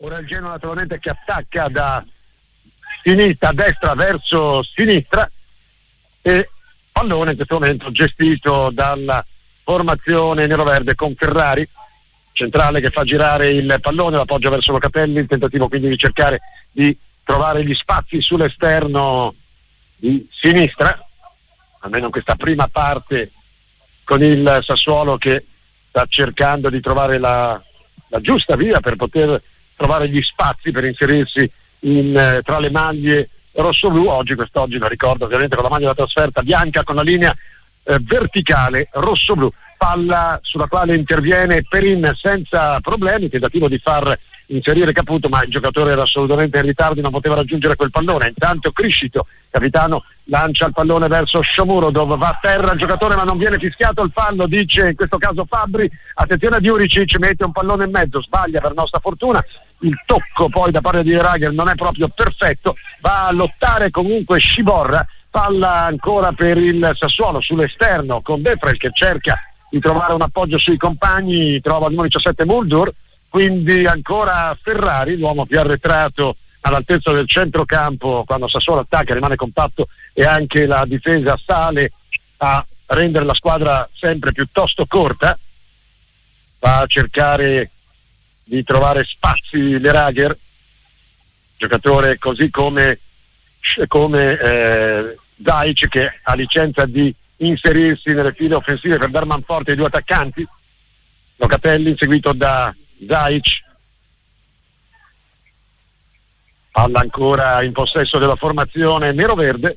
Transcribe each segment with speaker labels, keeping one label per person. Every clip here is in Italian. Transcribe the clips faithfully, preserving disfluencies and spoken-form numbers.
Speaker 1: Ora il Genoa naturalmente che attacca da sinistra, destra verso sinistra, e pallone in questo momento gestito dalla formazione neroverde con Ferrari, centrale che fa girare il pallone, l'appoggia verso Locatelli, il tentativo quindi di cercare di trovare gli spazi sull'esterno di sinistra, almeno in questa prima parte, con il Sassuolo che sta cercando di trovare la, la giusta via per poter trovare gli spazi per inserirsi in, eh, tra le maglie rosso-blu. Oggi, quest'oggi lo ricordo ovviamente con la maglia da trasferta bianca con la linea eh, verticale rosso-blu, palla sulla quale interviene Perin senza problemi, tentativo di far inserire Caputo, ma il giocatore era assolutamente in ritardo e non poteva raggiungere quel pallone. Intanto Criscito, capitano, lancia il pallone verso Shomurodov, va a terra il giocatore ma non viene fischiato il fallo, dice in questo caso Fabbri. Attenzione a Djuricic, mette un pallone in mezzo, sbaglia per nostra fortuna, il tocco poi da parte di Rager non è proprio perfetto, va a lottare comunque Sciborra, palla ancora per il Sassuolo sull'esterno con Defrel che cerca di trovare un appoggio sui compagni, trova il numero diciassette Muldur, quindi ancora Ferrari, l'uomo più arretrato all'altezza del centrocampo quando Sassuolo attacca, rimane compatto e anche la difesa sale a rendere la squadra sempre piuttosto corta, va a cercare di trovare spazi Lerager, giocatore così come, come eh, Daic che ha licenza di inserirsi nelle file offensive per dar manforte ai due attaccanti. Locatelli seguito da Daic, palla ancora in possesso della formazione nero-verde,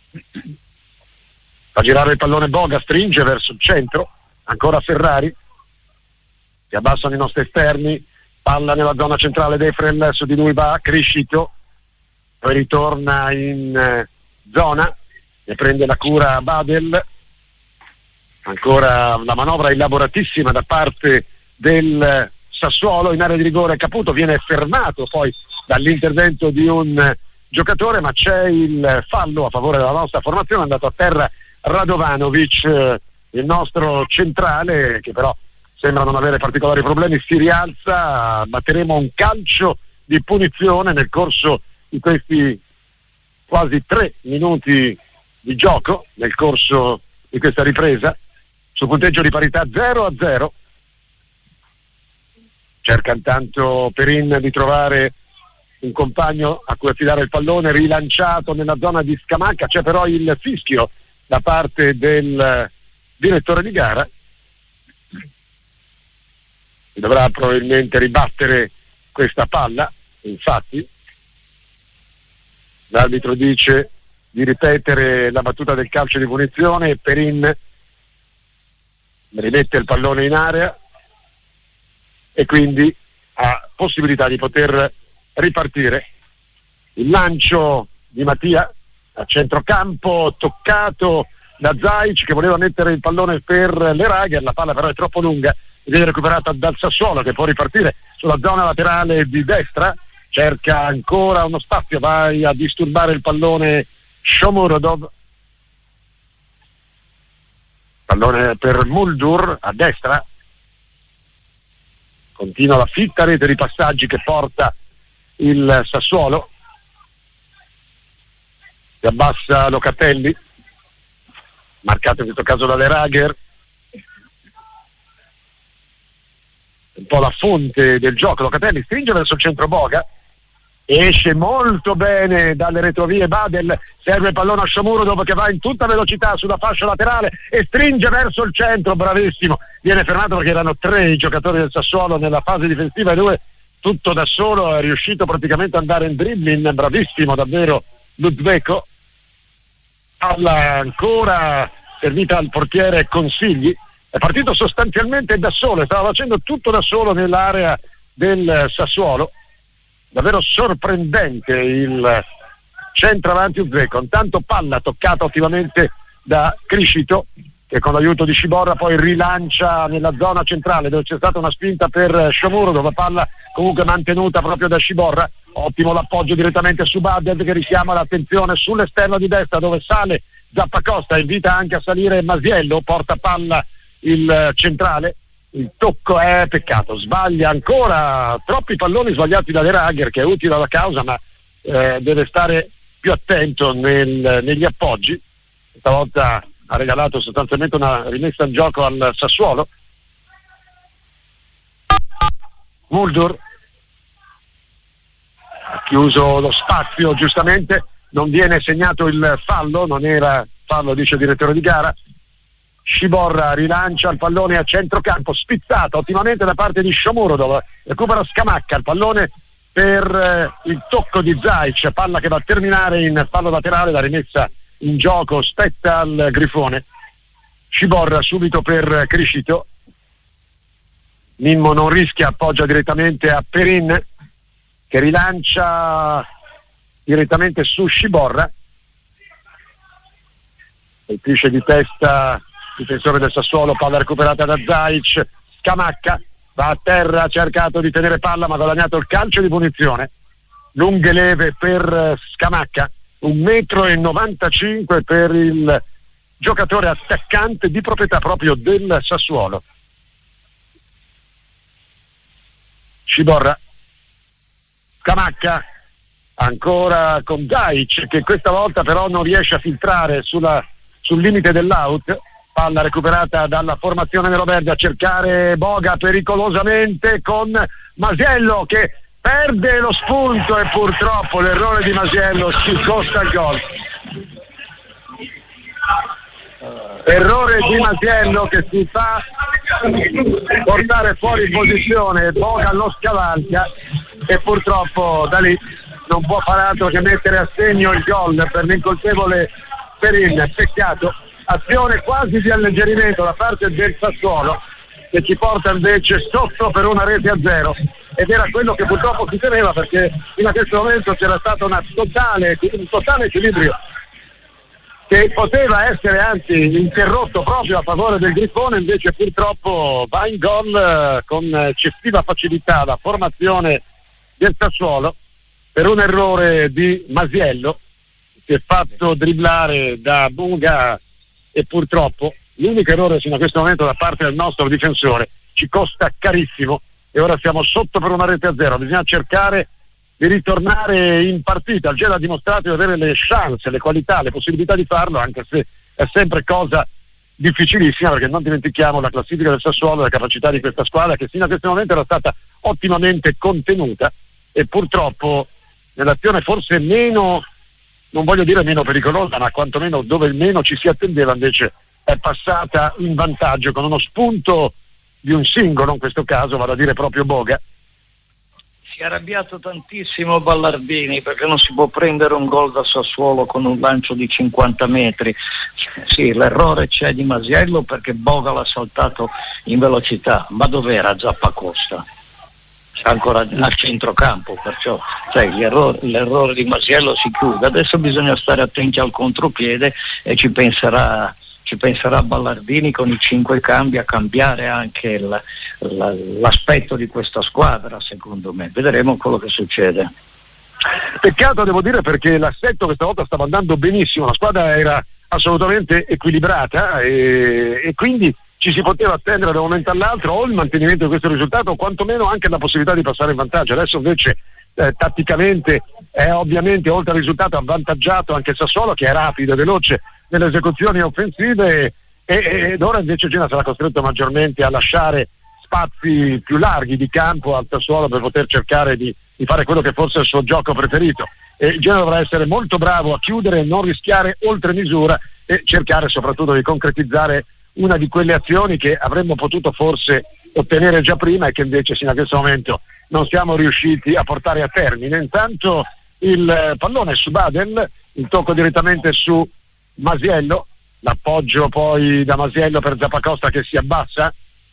Speaker 1: fa girare il pallone Boga, stringe verso il centro, ancora Ferrari, si abbassano i nostri esterni, palla nella zona centrale Defrel, su di lui va Criscito, poi ritorna in eh, zona, ne prende la cura Badel, ancora la manovra elaboratissima da parte del Sassuolo, in area di rigore Caputo viene fermato poi dall'intervento di un giocatore, ma c'è il fallo a favore della nostra formazione, è andato a terra Radovanovic, eh, il nostro centrale che però sembra non avere particolari problemi, si rialza, batteremo un calcio di punizione nel corso di questi quasi tre minuti di gioco, nel corso di questa ripresa, su punteggio di parità zero a zero. Cerca intanto Perin di trovare un compagno a cui affidare il pallone, rilanciato nella zona di Scamacca, c'è però il fischio da parte del direttore di gara, dovrà probabilmente ribattere questa palla, infatti l'arbitro dice di ripetere la battuta del calcio di punizione e Perin rimette il pallone in area e quindi ha possibilità di poter ripartire. Il lancio di Mattia a centrocampo, toccato da Zaic che voleva mettere il pallone per Lerager, la palla però è troppo lunga, viene recuperata dal Sassuolo che può ripartire sulla zona laterale di destra, cerca ancora uno spazio, vai a disturbare il pallone Shomurodov, pallone per Muldur a destra, continua la fitta rete di passaggi che porta il Sassuolo, si abbassa Locatelli, marcato in questo caso da Lerager, un po' la fonte del gioco. Locatelli stringe verso il centro Boga, esce molto bene dalle retrovie Badel, serve il pallone a Shomurodov che va in tutta velocità sulla fascia laterale e stringe verso il centro, bravissimo, viene fermato perché erano tre i giocatori del Sassuolo nella fase difensiva e lui tutto da solo è riuscito praticamente ad andare in dribbling, bravissimo davvero Luzveko. Palla ancora servita al portiere Consigli, è partito sostanzialmente da solo, stava facendo tutto da solo nell'area del Sassuolo, davvero sorprendente il centravanti Uzeko. Intanto palla toccata ottimamente da Criscito che con l'aiuto di Sciborra poi rilancia nella zona centrale dove c'è stata una spinta per Shomurodov, dove palla comunque mantenuta proprio da Sciborra, ottimo l'appoggio direttamente su Badel che richiama l'attenzione sull'esterno di destra dove sale Zappacosta, invita anche a salire Masiello, porta palla il centrale il tocco è peccato, sbaglia ancora, troppi palloni sbagliati da De Ragher, che è utile alla causa, ma eh, deve stare più attento nel, negli appoggi. Stavolta ha regalato sostanzialmente una rimessa in gioco al Sassuolo. Muldur ha chiuso lo spazio, giustamente non viene segnato il fallo, non era fallo, dice il direttore di gara. Sciborra rilancia il pallone a centrocampo, spizzata ottimamente da parte di Shomurodov, recupera Scamacca, il pallone per eh, il tocco di Zaic, palla che va a terminare in fallo laterale, la rimessa in gioco spetta al Grifone. Sciborra subito per Criscito, Mimmo non rischia, appoggia direttamente a Perin che rilancia direttamente su Sciborra, colpisce di testa difensore del Sassuolo, palla recuperata da Zaic. Scamacca va a terra, ha cercato di tenere palla ma ha guadagnato il calcio di punizione. Lunghe leve per Scamacca, un metro e novantacinque per il giocatore attaccante di proprietà proprio del Sassuolo. Sciborra, Scamacca ancora con Zaic che questa volta però non riesce a filtrare sulla, sul limite dell'out. Palla recuperata dalla formazione neroverde, a cercare Boga pericolosamente con Masiello che perde lo spunto e purtroppo l'errore di Masiello ci costa il gol. Errore di Masiello che si fa portare fuori posizione, Boga lo scavalca e purtroppo da lì non può fare altro che mettere a segno il gol per l'incolpevole Perin. Peccato, azione quasi di alleggerimento da parte del Sassuolo che ci porta invece sotto per una rete a zero, ed era quello che purtroppo si temeva, perché fino a questo momento c'era stato una totale, un totale equilibrio che poteva essere anzi interrotto proprio a favore del Grifone, invece purtroppo va in gol con eccessiva facilità la formazione del Sassuolo per un errore di Masiello, si è fatto dribblare da Boga e purtroppo l'unico errore fino a questo momento da parte del nostro difensore ci costa carissimo e ora siamo sotto per una rete a zero. Bisogna cercare di ritornare in partita. Il Genoa ha dimostrato di avere le chance, le qualità, le possibilità di farlo, anche se è sempre cosa difficilissima, perché non dimentichiamo la classifica del Sassuolo, la capacità di questa squadra che fino a questo momento era stata ottimamente contenuta e purtroppo nell'azione forse meno, non voglio dire meno pericolosa, ma quantomeno dove meno ci si attendeva, invece è passata in vantaggio con uno spunto di un singolo, in questo caso vale a dire proprio Boga.
Speaker 2: Si è arrabbiato tantissimo Ballardini perché non si può prendere un gol da Sassuolo con un lancio di cinquanta metri. Sì, l'errore c'è di Masiello perché Boga l'ha saltato in velocità, ma dov'era Zappacosta? Ancora al centrocampo, perciò cioè, l'errore, l'errore di Masiello si chiude. Adesso bisogna stare attenti al contropiede e ci penserà ci penserà Ballardini con i cinque cambi a cambiare anche la, la, l'aspetto di questa squadra, secondo me. Vedremo quello che succede.
Speaker 1: Peccato, devo dire, perché l'assetto questa volta stava andando benissimo, la squadra era assolutamente equilibrata e, e quindi ci si poteva attendere da un momento all'altro o il mantenimento di questo risultato o quantomeno anche la possibilità di passare in vantaggio. Adesso invece eh, tatticamente è ovviamente oltre al risultato avvantaggiato anche Sassuolo, che è rapido e veloce nelle esecuzioni offensive, e, ed ora invece Genoa sarà costretto maggiormente a lasciare spazi più larghi di campo al Sassuolo per poter cercare di, di fare quello che forse è il suo gioco preferito, e il Genoa dovrà essere molto bravo a chiudere e non rischiare oltre misura e cercare soprattutto di concretizzare una di quelle azioni che avremmo potuto forse ottenere già prima e che invece fino a questo momento non siamo riusciti a portare a termine. Intanto il pallone su Badel, il tocco direttamente su Masiello, l'appoggio poi da Masiello per Zappacosta che si abbassa.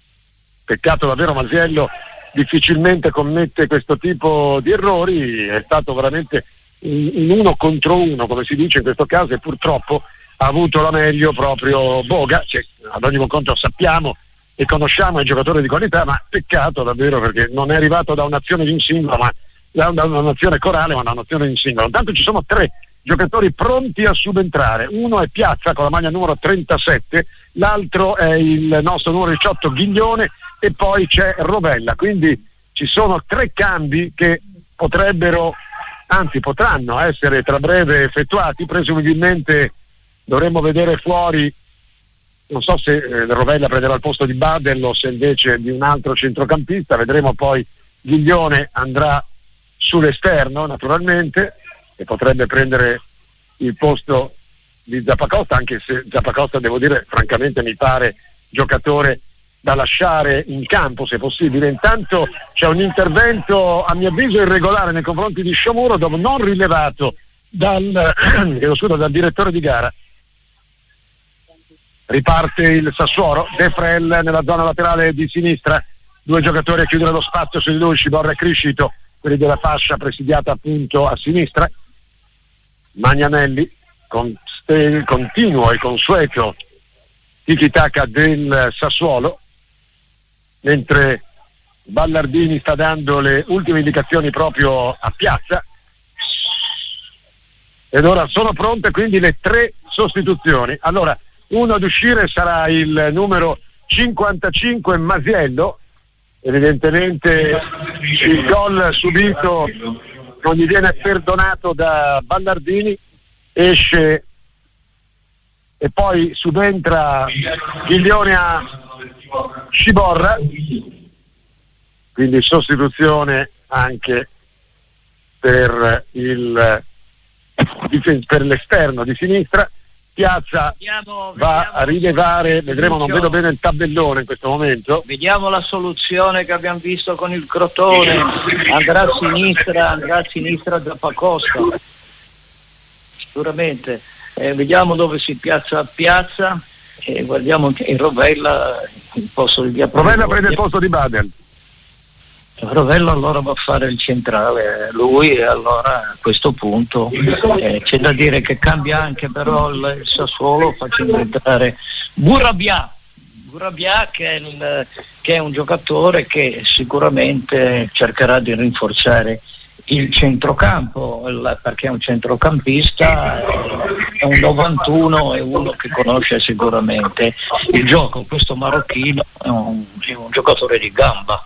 Speaker 1: Peccato davvero, Masiello difficilmente commette questo tipo di errori, è stato veramente in uno contro uno come si dice in questo caso, e purtroppo ha avuto la meglio proprio Boga, cioè, ad ogni conto sappiamo e conosciamo i giocatori di qualità, ma peccato davvero perché non è arrivato da un'azione di un singolo, ma da un'azione corale, ma da un'azione di un singolo. Intanto ci sono tre giocatori pronti a subentrare, uno è Piazza con la maglia numero trentasette, l'altro è il nostro numero diciotto Ghiglione, e poi c'è Rovella, quindi ci sono tre cambi che potrebbero, anzi potranno essere tra breve effettuati. Presumibilmente dovremmo vedere fuori, non so se eh, Rovella prenderà il posto di Badel o se invece di un altro centrocampista, vedremo poi. Ghiglione andrà sull'esterno naturalmente e potrebbe prendere il posto di Zappacosta, anche se Zappacosta, devo dire, francamente mi pare giocatore da lasciare in campo se possibile. Intanto c'è un intervento a mio avviso irregolare nei confronti di Sciomuro, dopo non rilevato dal, scusa, dal direttore di gara. Riparte il Sassuolo, De Frel nella zona laterale di sinistra, due giocatori a chiudere lo spazio su di lui, Sciborra e Criscito, quelli della fascia presidiata appunto a sinistra. Magnanelli con st- continuo e consueto tiki-taka del Sassuolo, mentre Ballardini sta dando le ultime indicazioni proprio a Piazza. Ed ora sono pronte quindi le tre sostituzioni. Allora, uno ad uscire sarà il numero cinquantacinque Masiello. Evidentemente il gol subito non gli viene perdonato da Ballardini, esce e poi subentra Ghiglione a Sciborra, quindi sostituzione anche per il per l'esterno di sinistra. Piazza vediamo, va vediamo a rilevare, vedremo, non vedo bene il tabellone in questo momento.
Speaker 2: Vediamo la soluzione che abbiamo visto con il Crotone, andrà a sinistra, andrà a sinistra Zappacosta, sicuramente. Eh, vediamo dove si piazza Piazza e guardiamo che Rovella il posto di via
Speaker 1: Rovella prende il posto di Badel.
Speaker 2: Rovella allora va a fare il centrale lui, e allora a questo punto eh, c'è da dire che cambia anche però il, il Sassuolo facendo entrare Burabia Burabia che è, il, che è un giocatore che sicuramente cercherà di rinforzare il centrocampo, il, perché è un centrocampista, è un novantuno, è uno che conosce sicuramente il gioco. Questo marocchino è un, è un giocatore di gamba.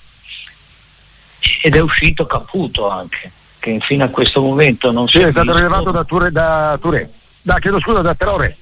Speaker 2: Ed è uscito Caputo anche, che fino a questo momento non
Speaker 1: sì,
Speaker 2: si
Speaker 1: è,
Speaker 2: è
Speaker 1: stato
Speaker 2: visto.
Speaker 1: rilevato da Touré, da Touré. Da, chiedo scusa, da Traoré.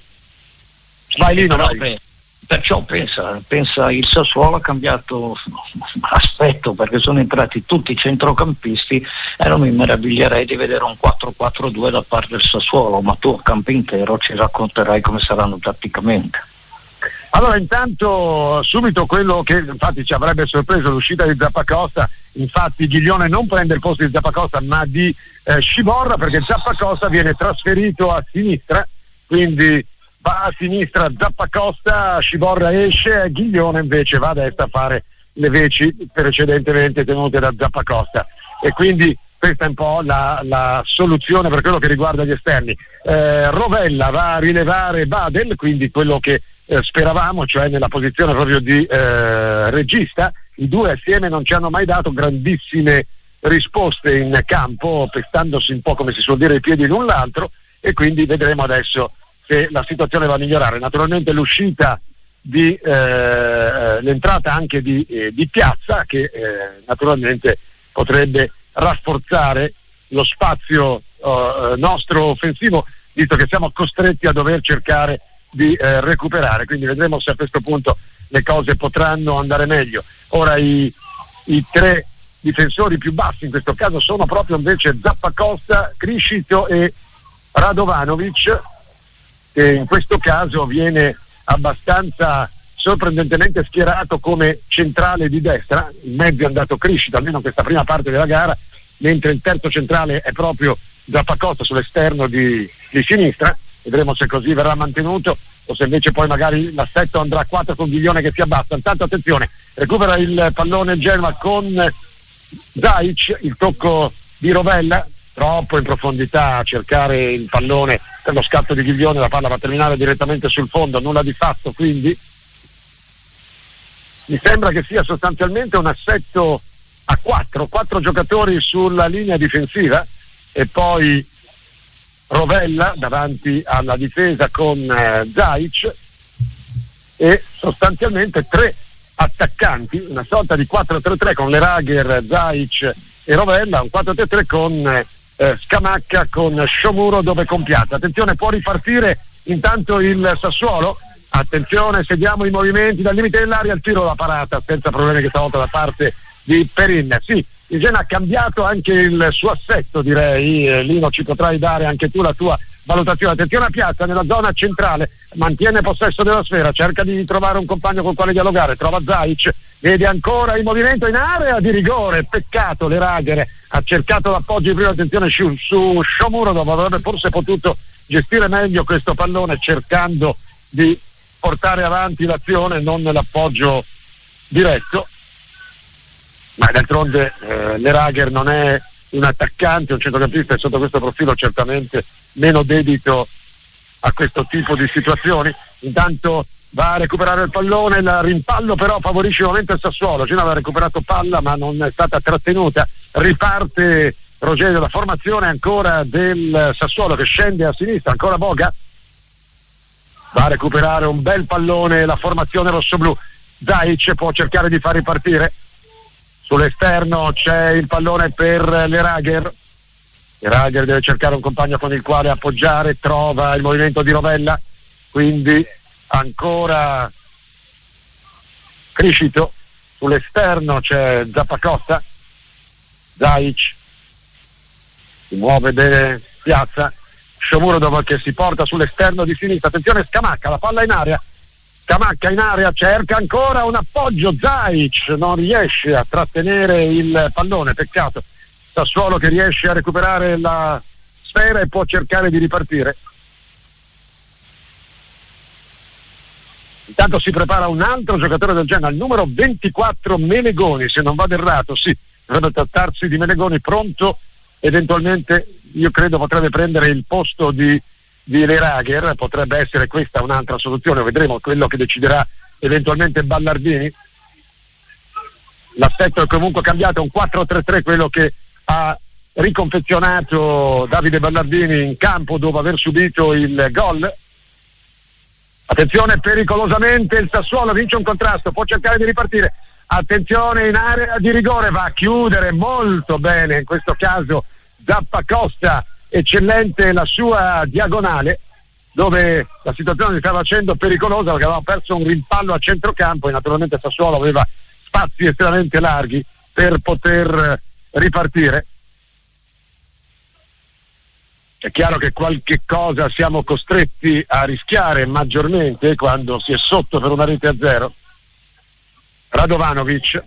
Speaker 1: Vai Lino, vai.
Speaker 2: Perciò pensa, pensa il Sassuolo ha cambiato aspetto, perché sono entrati tutti i centrocampisti e non mi meraviglierei di vedere un quattro quattro due da parte del Sassuolo, ma tu a campo intero ci racconterai come saranno tatticamente.
Speaker 1: Allora, intanto subito quello che infatti ci avrebbe sorpreso, l'uscita di Zappacosta. Infatti Ghiglione non prende il posto di Zappacosta ma di eh, Sciborra, perché Zappacosta viene trasferito a sinistra, quindi va a sinistra Zappacosta, Sciborra esce e Ghiglione invece va a destra a fare le veci precedentemente tenute da Zappacosta, e quindi questa è un po' la, la soluzione per quello che riguarda gli esterni. eh, Rovella va a rilevare Badel, quindi quello che eh, speravamo, cioè nella posizione proprio di eh, regista. I due assieme non ci hanno mai dato grandissime risposte in campo, pestandosi un po', come si suol dire, i piedi l'un l'altro, e quindi vedremo adesso se la situazione va a migliorare. Naturalmente l'uscita di eh, l'entrata anche di, eh, di Piazza, che eh, naturalmente potrebbe rafforzare lo spazio eh, nostro offensivo, visto che siamo costretti a dover cercare di eh, recuperare, quindi vedremo se a questo punto le cose potranno andare meglio. Ora i, i tre difensori più bassi in questo caso sono proprio invece Zappacosta, Criscito e Radovanovic, che in questo caso viene abbastanza sorprendentemente schierato come centrale di destra. In mezzo è andato Criscito, almeno in questa prima parte della gara, mentre il terzo centrale è proprio Zappacosta sull'esterno di, di sinistra. Vedremo se così verrà mantenuto o se invece poi magari l'assetto andrà a quattro con Ghiglione che si abbassa. Intanto attenzione, recupera il pallone il Genoa con Zaic, il tocco di Rovella, troppo in profondità a cercare il pallone per lo scatto di Ghiglione, la palla va a terminare direttamente sul fondo, nulla di fatto, quindi mi sembra che sia sostanzialmente un assetto a quattro, quattro giocatori sulla linea difensiva e poi Rovella davanti alla difesa con eh, Zaic, e sostanzialmente tre attaccanti, una sorta di quattro tre tre con Lerager, Zaic e Rovella, un quattro tre tre con eh, Scamacca, con Sciomuro dove con Piazza. Attenzione, può ripartire intanto il Sassuolo, attenzione, seguiamo i movimenti dal limite dell'area, il tiro, la parata senza problemi che stavolta da parte di Perin. Sì, il Genoa ha cambiato anche il suo assetto, direi. eh, Lino, ci potrai dare anche tu la tua valutazione. Attenzione a Piazza nella zona centrale, mantiene possesso della sfera, cerca di trovare un compagno con quale dialogare, trova Zaic, vede ancora il movimento in area di rigore, peccato, Lerager ha cercato l'appoggio di prima, attenzione su, su Sciomuro, dove avrebbe forse potuto gestire meglio questo pallone cercando di portare avanti l'azione, non l'appoggio diretto. Ma d'altronde eh, Lerager non è un attaccante, un centrocampista, e sotto questo profilo certamente meno dedito a questo tipo di situazioni. Intanto va a recuperare il pallone, il rimpallo però favorisce il momento il Sassuolo. Genoa aveva recuperato palla ma non è stata trattenuta, riparte Rogerio, la formazione ancora del Sassuolo che scende a sinistra, ancora Boga va a recuperare un bel pallone la formazione rossoblù. Zaic può cercare di far ripartire, sull'esterno c'è il pallone per Lerager. Lerager deve cercare un compagno con il quale appoggiare, trova il movimento di Rovella, quindi ancora Criscito, sull'esterno c'è Zappacosta, Zaic si muove de Piazza, Sciomuro dopo che si porta sull'esterno di sinistra, attenzione Scamacca, la palla in area, Scamacca in area, cerca ancora un appoggio, Zaic non riesce a trattenere il pallone, peccato. Sassuolo che riesce a recuperare la sfera e può cercare di ripartire. Intanto si prepara un altro giocatore del Genoa, il numero ventiquattro Melegoni, se non vado errato, sì, dovrebbe trattarsi di Melegoni, pronto, eventualmente io credo potrebbe prendere il posto di di Lerager, potrebbe essere questa un'altra soluzione, vedremo quello che deciderà eventualmente Ballardini. L'assetto è comunque cambiato, un quattro tre tre quello che ha riconfezionato Davide Ballardini in campo dopo aver subito il gol. Attenzione, pericolosamente il Sassuolo vince un contrasto, può cercare di ripartire, attenzione in area di rigore, va a chiudere molto bene in questo caso Zappacosta, eccellente la sua diagonale dove la situazione si stava facendo pericolosa perché aveva perso un rimpallo a centrocampo e naturalmente Sassuolo aveva spazi estremamente larghi per poter ripartire. È chiaro che qualche cosa siamo costretti a rischiare maggiormente quando si è sotto per una rete a zero. Radovanovic,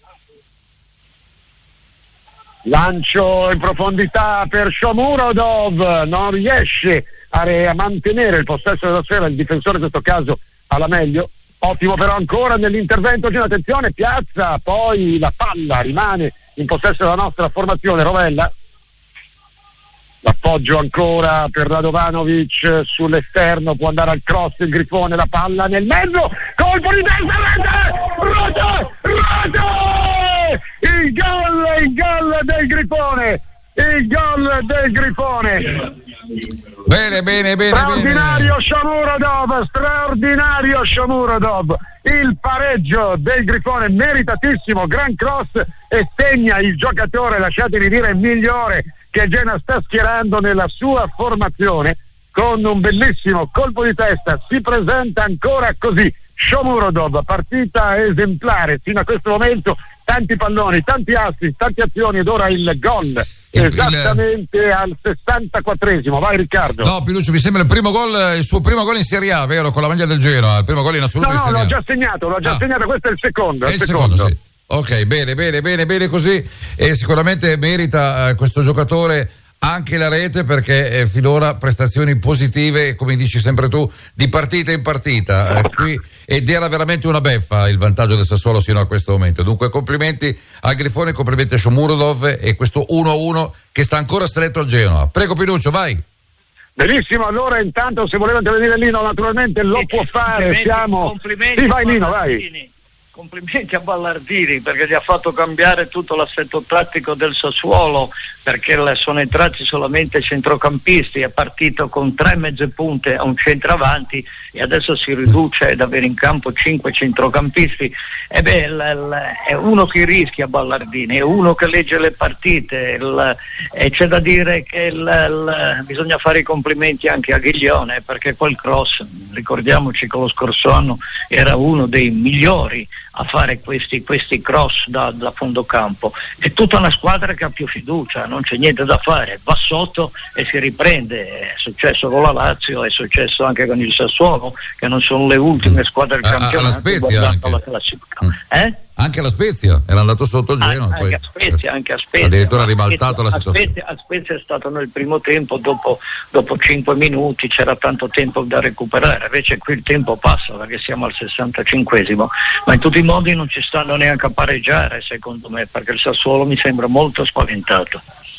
Speaker 1: lancio in profondità per Shomurodov, non riesce a, re- a mantenere il possesso della sfera, il difensore in questo caso alla meglio, ottimo però ancora nell'intervento, c'è attenzione Piazza, poi la palla rimane in possesso della nostra formazione, Rovella, l'appoggio ancora per Radovanovic sull'esterno, può andare al cross il Grifone, la palla nel mezzo, colpo di testa, rete, rete, rete, il gol, il gol del Grifone, il gol del Grifone.
Speaker 3: Bene, bene, bene.
Speaker 1: Straordinario Shomurodov, straordinario Shomurodov. Il pareggio del Grifone, meritatissimo, gran cross e segna il giocatore, lasciatemi dire, migliore che Genoa sta schierando nella sua formazione, con un bellissimo colpo di testa, si presenta ancora così. Shomurodov, partita esemplare fino a questo momento, tanti palloni, tanti assist, tante azioni ed ora il gol. Il, esattamente il... al sessantaquattresimo. Vai Riccardo.
Speaker 3: No, Piluccio, mi sembra il primo gol, il suo primo gol in Serie A, vero? Con la maglia del Genoa, il primo gol in assoluto.
Speaker 1: No, no,
Speaker 3: in Serie A.
Speaker 1: l'ho già segnato, l'ho già ah. segnato, questo è il secondo.
Speaker 3: È il, il secondo, secondo sì. Ok, bene, bene, bene, bene così. E sicuramente merita eh, questo giocatore anche la rete, perché eh, finora prestazioni positive, come dici sempre tu, di partita in partita. Eh, qui, ed era veramente una beffa il vantaggio del Sassuolo sino a questo momento. Dunque complimenti al Grifone, complimenti a Shomurodov e questo uno a uno che sta ancora stretto al Genoa. Prego Pinuccio, vai.
Speaker 1: Benissimo, allora intanto se voleva intervenire Lino naturalmente lo può fare, siamo...
Speaker 2: Complimenti,
Speaker 1: sì, vai Lino, vai.
Speaker 2: Complimenti a Ballardini, perché gli ha fatto cambiare tutto l'assetto tattico del Sassuolo, perché sono entrati solamente centrocampisti, è partito con tre mezze punte a un centravanti e adesso si riduce ad avere in campo cinque centrocampisti. E beh, l- l- è uno che rischia Ballardini, è uno che legge le partite, l- e c'è da dire che l- l- bisogna fare i complimenti anche a Ghiglione, perché quel cross, ricordiamoci che lo scorso anno era uno dei migliori a fare questi, questi cross da, da fondo campo. È tutta una squadra che ha più fiducia, non c'è niente da fare, va sotto e si riprende. È successo con la Lazio, è successo anche con il Sassuolo, che non sono le ultime squadre del campionato.
Speaker 3: Alla Spezia anche.
Speaker 2: La classifica. Eh?
Speaker 3: Anche la Spezia era andato sotto il Genoa,
Speaker 2: anche,
Speaker 3: poi,
Speaker 2: a Spezia, anche a Spezia
Speaker 3: addirittura ha ribaltato la situazione.
Speaker 2: A Spezia, a Spezia è stato nel primo tempo, dopo, dopo cinque minuti c'era tanto tempo da recuperare, invece qui il tempo passa perché siamo al sessantacinquesimo, ma in tutti i modi non ci stanno neanche a pareggiare secondo me, perché il Sassuolo mi sembra molto spaventato.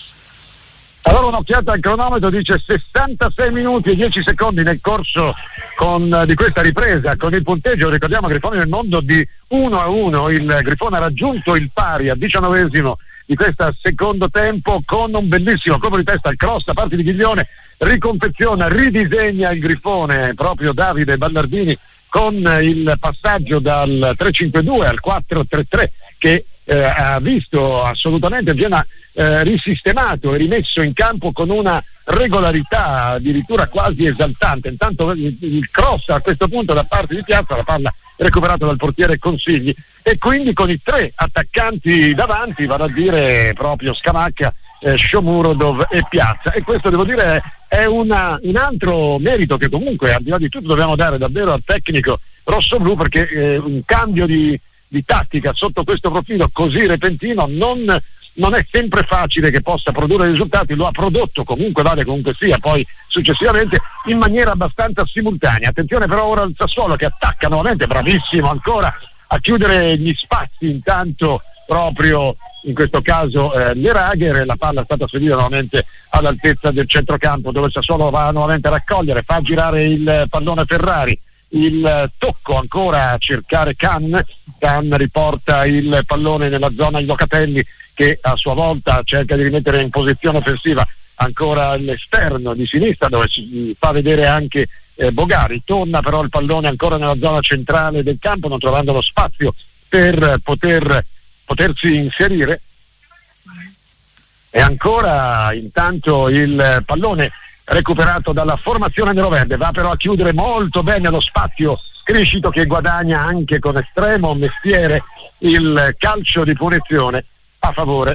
Speaker 1: Allora un'occhiata al cronometro, dice sessantasei minuti e dieci secondi nel corso con, di questa ripresa con il punteggio. Ricordiamo Grifone nel mondo di uno a uno, il Grifone ha raggiunto il pari al diciannovesimo di questo secondo tempo con un bellissimo colpo di testa al cross da parte di Ghiglione, riconfeziona, ridisegna il Grifone proprio Davide Ballardini con il passaggio dal tre cinque due al quattro tre tre che eh, ha visto assolutamente Genoa eh, risistemato e rimesso in campo con una regolarità addirittura quasi esaltante. Intanto il, il cross a questo punto da parte di Piazza, la palla recuperata dal portiere Consigli, e quindi con i tre attaccanti davanti, vale a dire proprio Scamacca, eh, Shomurodov e Piazza, e questo devo dire è una, un altro merito che comunque al di là di tutto dobbiamo dare davvero al tecnico rossoblu, perché eh, un cambio di, di tattica sotto questo profilo così repentino non, non è sempre facile che possa produrre risultati. Lo ha prodotto comunque, vale comunque sia, poi successivamente in maniera abbastanza simultanea. Attenzione però ora al Sassuolo che attacca nuovamente, bravissimo ancora a chiudere gli spazi, intanto proprio in questo caso eh, Leragher, la palla è stata spedita nuovamente all'altezza del centrocampo dove il Sassuolo va nuovamente a raccogliere, fa girare il pallone Ferrari, il tocco ancora a cercare Can, Can riporta il pallone nella zona di Locatelli che a sua volta cerca di rimettere in posizione offensiva ancora all'esterno di sinistra dove si fa vedere anche eh, Bogari, torna però il pallone ancora nella zona centrale del campo non trovando lo spazio per poter potersi inserire, e ancora intanto il pallone recuperato dalla formazione neroverde va però a chiudere molto bene lo spazio Criscito che guadagna anche con estremo mestiere il calcio di punizione a favore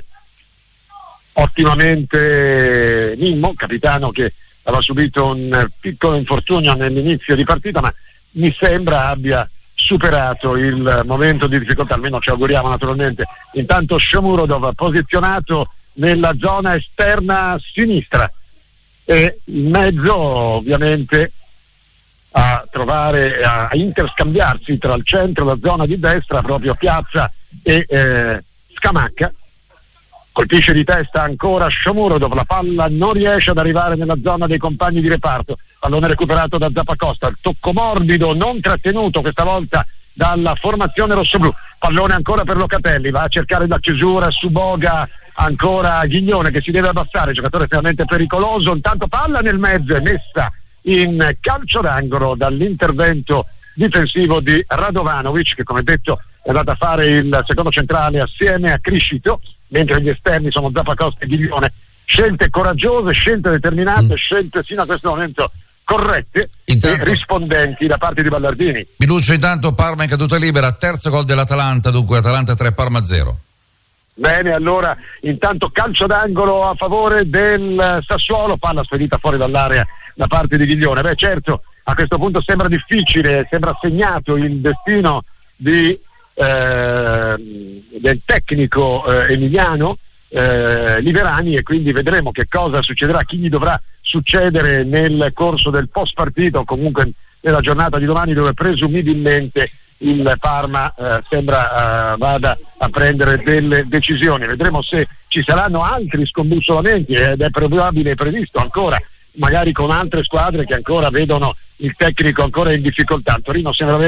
Speaker 1: ottimamente Mimmo, capitano che aveva subito un piccolo infortunio nell'inizio di partita ma mi sembra abbia superato il momento di difficoltà, almeno ci auguriamo naturalmente. Intanto Shomurodov posizionato nella zona esterna sinistra e in mezzo ovviamente a trovare, a interscambiarsi tra il centro e la zona di destra proprio Piazza e eh, Scamacca. Colpisce di testa ancora Shomurodov, la palla non riesce ad arrivare nella zona dei compagni di reparto, pallone recuperato da Zappacosta, il tocco morbido non trattenuto questa volta dalla formazione rossoblù, pallone ancora per Locatelli, va a cercare la chiusura su Boga, ancora Ghiglione che si deve abbassare, giocatore estremamente pericoloso, intanto palla nel mezzo è messa in calcio d'angolo dall'intervento difensivo di Radovanovic che come detto è andato a fare il secondo centrale assieme a Criscito, mentre gli esterni sono Zappacosta e Ghiglione. Scelte coraggiose, scelte determinate, mm. scelte fino a questo momento corrette intanto, e rispondenti da parte di Ballardini.
Speaker 3: Minuccio intanto Parma in caduta libera, terzo gol dell'Atalanta, dunque Atalanta tre Parma zero.
Speaker 1: Bene, allora intanto calcio d'angolo a favore del Sassuolo, palla spedita fuori dall'area da parte di Ghiglione. Beh certo, a questo punto sembra difficile, sembra segnato il destino di Eh, del tecnico eh, emiliano eh, Liverani, e quindi vedremo che cosa succederà, chi gli dovrà succedere nel corso del post partita o comunque nella giornata di domani dove presumibilmente il Parma eh, sembra eh, vada a prendere delle decisioni. Vedremo se ci saranno altri scombussolamenti ed è probabile, previsto ancora magari con altre squadre che ancora vedono il tecnico ancora in difficoltà. Torino sembra avere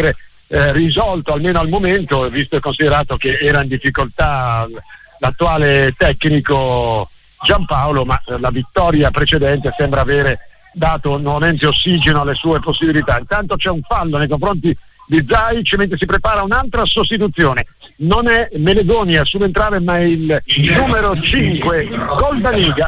Speaker 1: eh, risolto almeno al momento, visto e considerato che era in difficoltà l'attuale tecnico Giampaolo, ma la vittoria precedente sembra avere dato nuovamente ossigeno alle sue possibilità. Intanto c'è un fallo nei confronti di Zaic mentre si prepara un'altra sostituzione. Non è Melegoni a subentrare, ma è il numero cinque Goldaniga,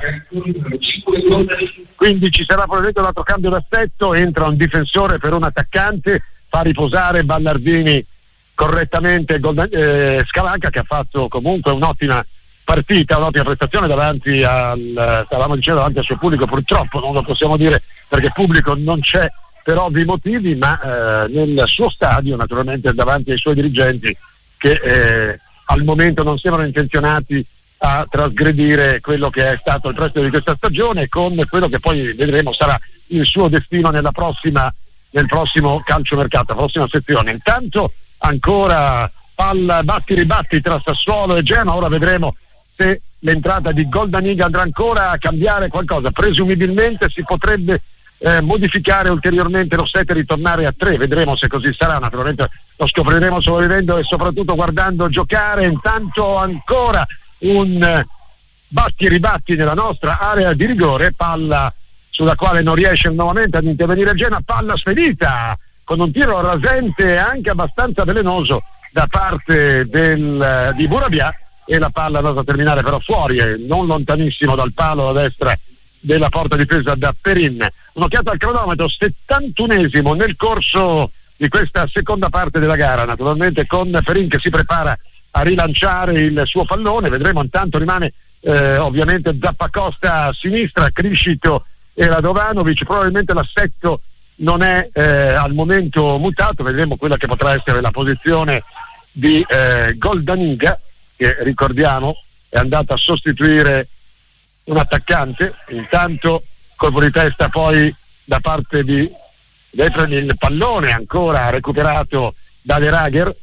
Speaker 1: quindi ci sarà probabilmente un altro cambio d'assetto, entra un difensore per un attaccante, fa riposare Ballardini correttamente Goldan- eh, Scalanca, che ha fatto comunque un'ottima partita, un'ottima prestazione davanti al, stavamo dicendo, davanti al suo pubblico. Purtroppo non lo possiamo dire perché pubblico non c'è per ovvi motivi, ma eh, nel suo stadio, naturalmente davanti ai suoi dirigenti, che eh, al momento non sembrano intenzionati a trasgredire quello che è stato il prestito di questa stagione, con quello che poi vedremo sarà il suo destino nella prossima, nel prossimo calciomercato, la prossima sezione. Intanto ancora palla batti ribatti tra Sassuolo e Genoa. Ora vedremo se l'entrata di Goldaniga andrà ancora a cambiare qualcosa. Presumibilmente si potrebbe eh, modificare ulteriormente lo set e ritornare a tre, vedremo se così sarà, naturalmente lo scopriremo solo vedendo e soprattutto guardando giocare. Intanto ancora un eh, batti e ribatti nella nostra area di rigore, palla sulla quale non riesce nuovamente ad intervenire Genoa, palla spedita con un tiro rasente e anche abbastanza velenoso da parte del, di Burabia, e la palla è andata a terminare però fuori, eh, non lontanissimo dal palo a destra della porta difesa da Perin. Un'occhiata al cronometro, settantunesimo nel corso di questa seconda parte della gara, naturalmente con Perin che si prepara a rilanciare il suo pallone. Vedremo, intanto rimane eh, ovviamente Zappacosta a sinistra, Criscito e Radovanovic. Probabilmente l'assetto non è eh, al momento mutato, vedremo quella che potrà essere la posizione di eh, Goldaniga, che ricordiamo è andata a sostituire un attaccante. Intanto colpo di testa poi da parte di Defren, il pallone ancora recuperato da De Rager,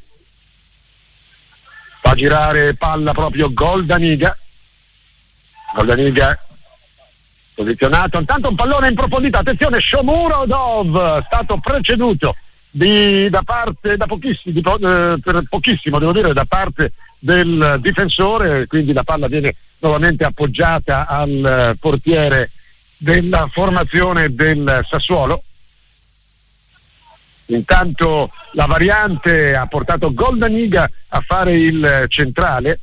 Speaker 1: fa girare palla proprio Goldaniga, Goldaniga posizionato, intanto un pallone in profondità, attenzione, Shomurodov, stato preceduto di, da parte da pochissimo, di, eh, per pochissimo devo dire, da parte del difensore, quindi la palla viene nuovamente appoggiata al portiere della formazione del Sassuolo. Intanto la variante ha portato Goldaniga a fare il centrale,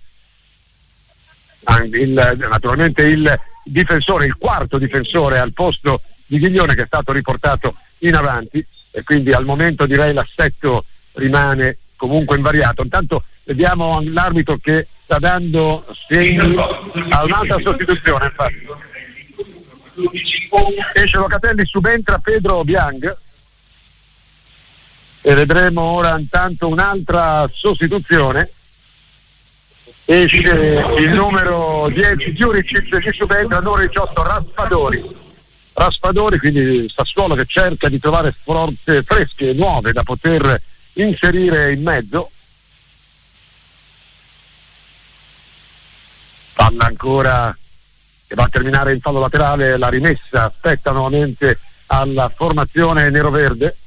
Speaker 1: il, naturalmente il difensore, il quarto difensore al posto di Ghiglione, che è stato riportato in avanti, e quindi al momento direi l'assetto rimane comunque invariato. Intanto vediamo l'arbitro che sta dando segni a un'altra sostituzione, infatti esce Locatelli, subentra Pedro Biang e vedremo ora intanto un'altra sostituzione. Esce il numero dieci Giuricic, che subentra il numero diciotto Raspadori. Raspadori, quindi Sassuolo che cerca di trovare forze fresche e nuove da poter inserire in mezzo. Palla ancora che va a terminare in fallo laterale, la rimessa aspetta nuovamente alla formazione neroverde.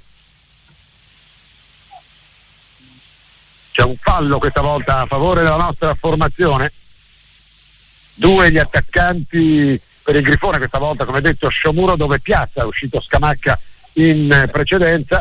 Speaker 1: C'è un fallo questa volta a favore della nostra formazione, due gli attaccanti per il Grifone questa volta, come detto Sciomuro, dove Piazza è uscito Scamacca in precedenza.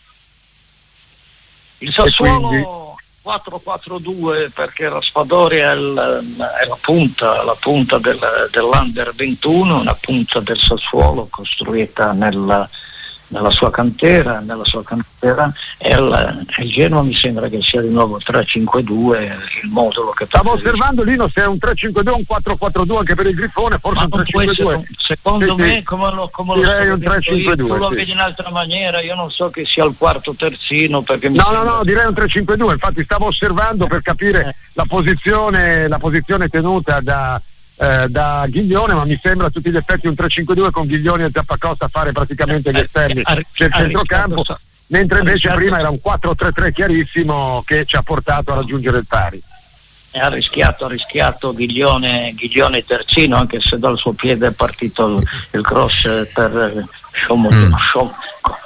Speaker 2: Il Sassuolo quindi quattro quattro due, perché Raspadori è, il, è la punta, la punta del, dell'Under ventuno, una punta del Sassuolo costruita nella, nella sua cantera, nella sua cantera e il, il Genoa mi sembra che sia di nuovo tre cinque due il modulo che
Speaker 1: stavo osservando Lino se è un tre cinque due o un quattro quattro due anche per il Grifone, forse
Speaker 2: ma
Speaker 1: un tre cinque due.
Speaker 2: Secondo
Speaker 1: sì,
Speaker 2: me
Speaker 1: sì.
Speaker 2: come lo, come
Speaker 1: direi
Speaker 2: lo
Speaker 1: un tre cinque due,
Speaker 2: tu lo
Speaker 1: sì.
Speaker 2: vedi in altra maniera, io non so che sia il quarto terzino, perché mi
Speaker 1: no
Speaker 2: sembra...
Speaker 1: no no direi un tre cinque due, infatti stavo osservando per capire eh. la posizione la posizione tenuta da Eh, da Ghiglione, ma mi sembra a tutti gli effetti un tre cinque due con Ghiglione e Zappacosta a fare praticamente gli esterni del centrocampo, mentre invece prima era un quattro tre tre chiarissimo che ci ha portato a raggiungere il pari.
Speaker 2: Ha rischiato, ha rischiato Ghiglione, Ghiglione terzino, anche se dal suo piede è partito il, il cross per Sciom, mm. Sciom,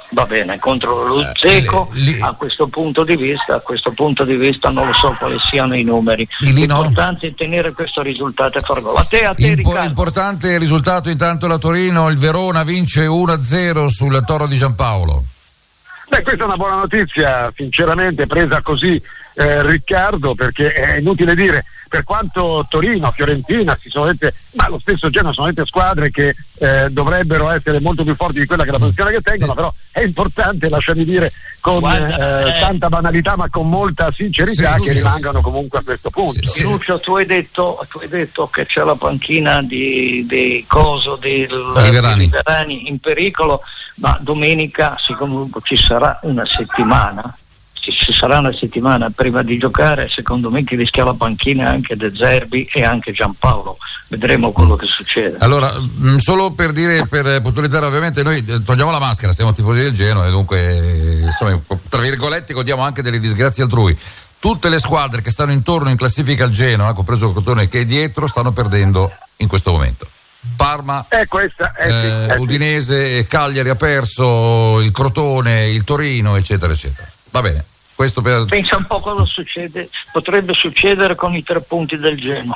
Speaker 2: Va bene, contro lo Zecco,
Speaker 3: eh, lì,
Speaker 2: a questo punto di vista, a questo punto di vista non lo so quali siano i numeri. L'importante no. è tenere questo risultato e far gol. A te, a te
Speaker 3: Impo-
Speaker 2: Riccardo.
Speaker 3: Importante il risultato intanto la Torino, il Verona vince uno a zero sul Toro di Giampaolo.
Speaker 1: Beh, questa è una buona notizia, sinceramente presa così eh, Riccardo, perché è inutile dire, per quanto Torino, Fiorentina, si sono dette, ma lo stesso Genoa sono dette squadre che eh, dovrebbero essere molto più forti di quella che è la posizione che tengono, però è importante, lasciami dire, con Guarda, eh, eh, tanta banalità ma con molta sincerità, sì, che sì, rimangano comunque a questo punto.
Speaker 2: Sì, sì. Lucio, tu hai detto, tu hai detto che c'è la panchina di, di Coso, di Verani in pericolo, ma domenica siccome ci sarà una settimana ci sarà una settimana prima di giocare, secondo me chi rischia la panchina è anche De Zerbi e anche Giampaolo. Vedremo quello che succede.
Speaker 3: Allora, mh, solo per dire, per puntualizzare, ovviamente noi eh, togliamo la maschera, siamo tifosi del Genoa e dunque eh, insomma, tra virgolette godiamo anche delle disgrazie altrui. Tutte le squadre che stanno intorno in classifica al Genoa, compreso il Crotone che è dietro, stanno perdendo in questo momento. Parma,
Speaker 1: eh, questa, eh,
Speaker 3: eh,
Speaker 1: sì, eh,
Speaker 3: Udinese, sì. Cagliari ha perso, il Crotone, il Torino, eccetera eccetera. Va bene. Questo per...
Speaker 2: Pensa un po' cosa succede, potrebbe succedere con i tre punti del Genoa.